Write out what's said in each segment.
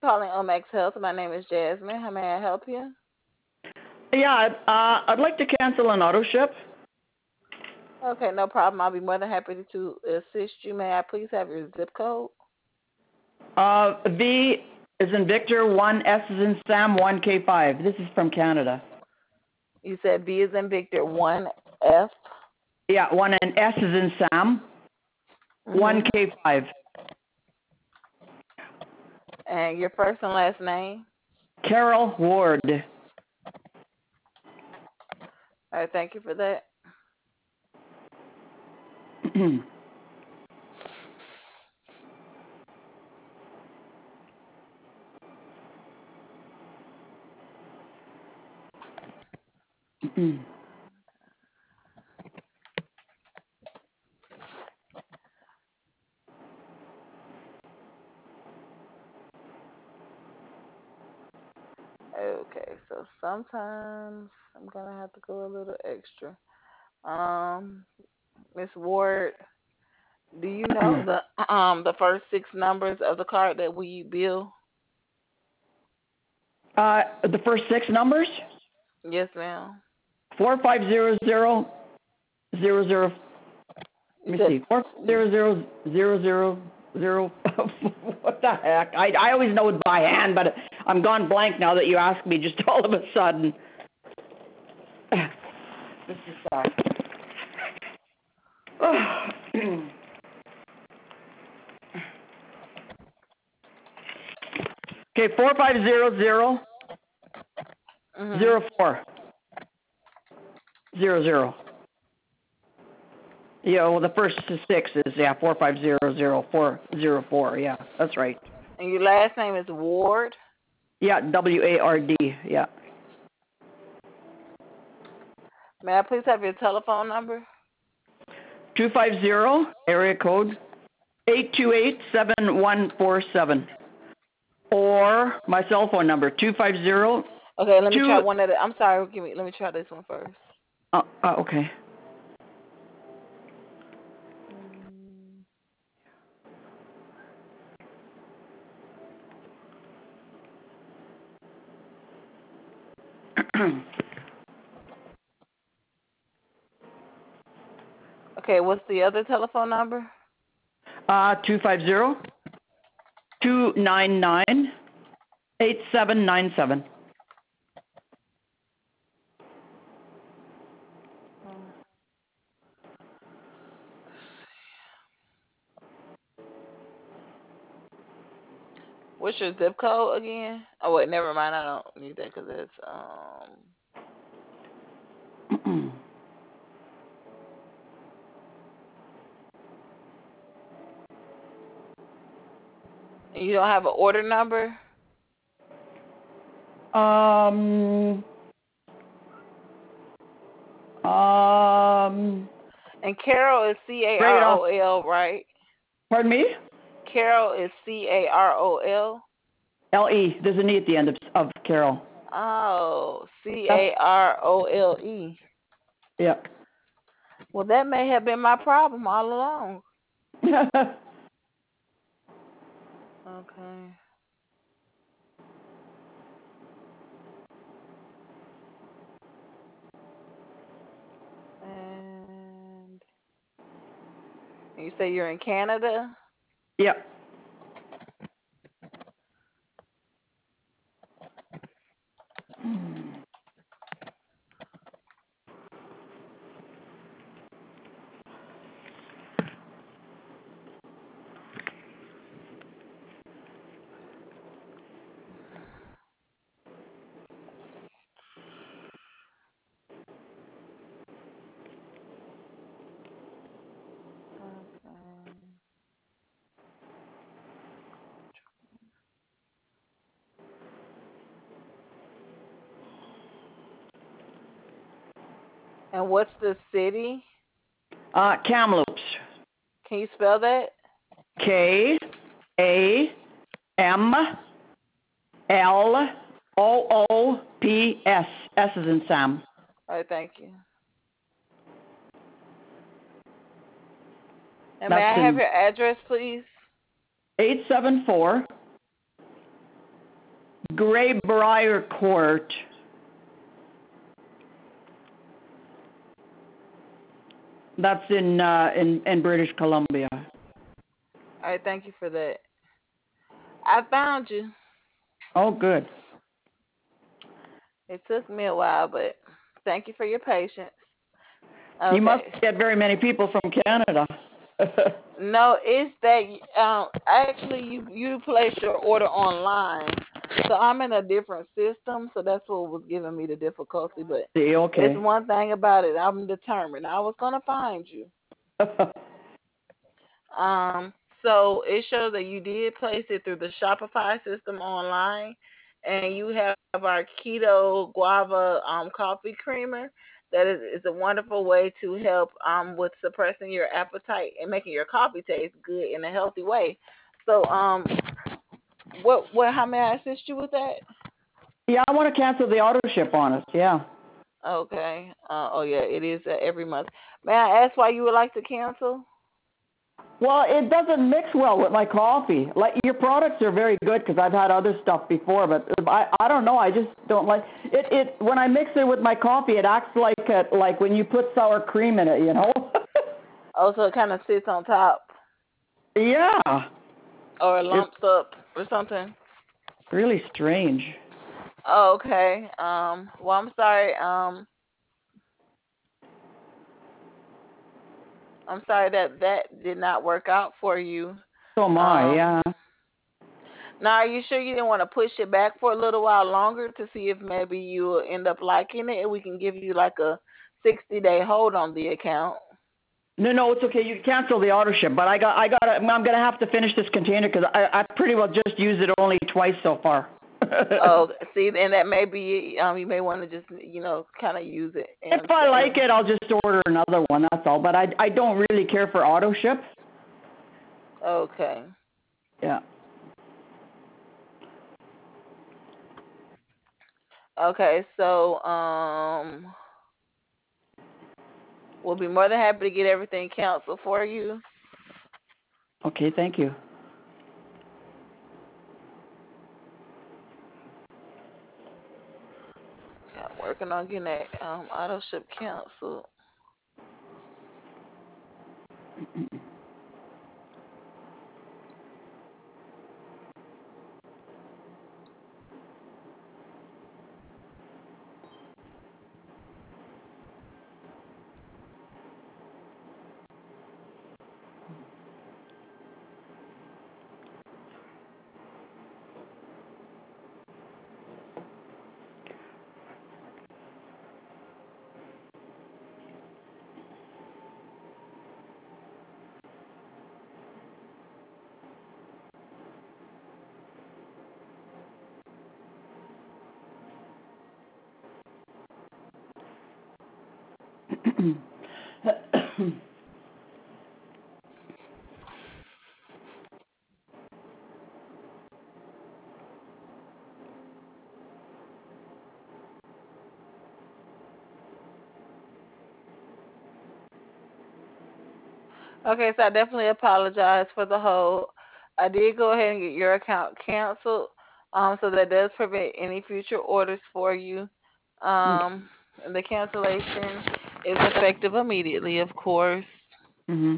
Calling Omax Health. My name is Jasmine. How may I help you? Yeah, I'd like to cancel an auto ship. Okay, no problem. I'll be more than happy to assist you. May I please have your zip code? V is in Victor, 1 S is in Sam, 1K5. This is from Canada. You said V is in Victor, 1F. Yeah, 1 and S is in Sam, Mhm. 1K5. And your first and last name? Carol Ward. All right, thank you for that. Okay, so sometimes I'm gonna have to go a little extra. Um, Miss Ward, do you know the first six numbers of the card that we bill? The first six numbers? Yes, ma'am. 450000. You Let me said see. 450000. What the heck? I always know it by hand, but I'm gone blank now that you asked me just all of a sudden. This is okay, 45000400. mhm. Yeah, well, the first six is 45000404. Yeah, that's right. And your last name is Ward. Yeah, WARD. Yeah, May I please have your telephone number? 250 area code 828-7147, or my cell phone number 250 Okay, let me try 2. one of the. I'm sorry. Let me try this one first. Okay. Mm. Okay, what's the other telephone number? 250 299 8797. Oh. What's your zip code again? Oh wait, never mind. I don't need that because it's You don't have an order number. um, um, And Carol is C A right R off. O L, right? Pardon me? Carol is Carol. LE. There's an E at the end of Carol. Oh, That's, Carole. yeah. Well, that may have been my problem all along. Okay. And you say you're in Canada? Yeah. Okay. And what's the city? Kamloops. Can you spell that? KAMLOOPS. S is in Sam. All right, thank you. And may That's I have in your address, please? 874 Greybrier Court. That's in British Columbia. All right, thank you for that. I found you. Oh, good. It took me a while, but thank you for your patience. You must Okay. get very many people from Canada. No, it's that actually you placed your order online, so I'm in a different system, so that's what was giving me the difficulty. But See, it's okay. one thing about it, I'm determined. I was gonna find you. Um, so it shows that you did place it through the Shopify system online, and you have our keto guava coffee creamer. That is a wonderful way to help with suppressing your appetite and making your coffee taste good in a healthy way. So what how may I assist you with that? Yeah, I want to cancel the auto ship on us. Yeah. Okay. Oh yeah, it is every month. May I ask why you would like to cancel? Well, it doesn't mix well with my coffee. Like your products are very good because I've had other stuff before, but I don't know. I just don't like it. It when I mix it with my coffee, it acts like when you put sour cream in it. Oh, so it kind of sits on top Yeah, or it's lumps up or something. really strange. Oh, okay. Well, I'm sorry. I'm sorry that that did not work out for you. So am I. Um, Yeah. now, are you sure you didn't want to push it back for a little while longer to see if maybe you will end up liking it, and we can give you like a 60-day hold on the account? No, it's okay. You can cancel the auto ship, but I'm gonna have to finish this container because I pretty well just used it only twice so far. Oh, see, and that may be you may want to just kind of use it If and I you like know. it, I'll just order another one. That's all. But I don't really care for auto ship. Okay. Yeah. Okay. So we'll be more than happy to get everything canceled for you. Okay. Thank you. Yeah, working on getting that auto ship canceled. Okay, so I definitely apologize for the hold. I did go ahead and get your account canceled, so that does prevent any future orders for you. Um, and the cancellation is effective immediately, of course. hmm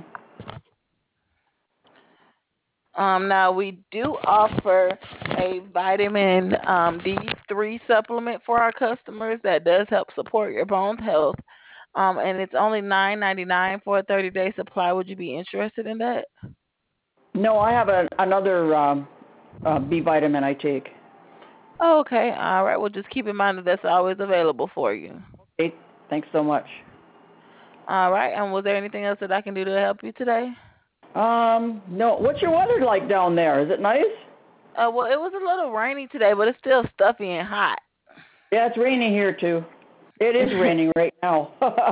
Now we do offer a vitamin D3 supplement for our customers that does help support your bones health. And it's only $9.99 for a 30-day supply. Would you be interested in that? No, I have another B vitamin I take. Okay, all right. Well, just keep in mind that that's always available for you. Okay. Thanks so much. All right. And was there anything else that I can do to help you today? No. What's your weather like down there? Is it nice? Well, it was a little rainy today, but it's still stuffy and hot. Yeah, it's raining here too. It is raining right now.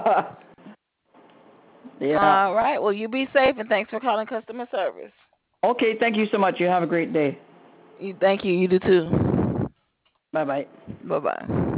Yeah. All right. Well, you be safe and thanks for calling customer service. Okay. Thank you so much. You have a great day. Thank you. You do too. Bye bye. Bye bye.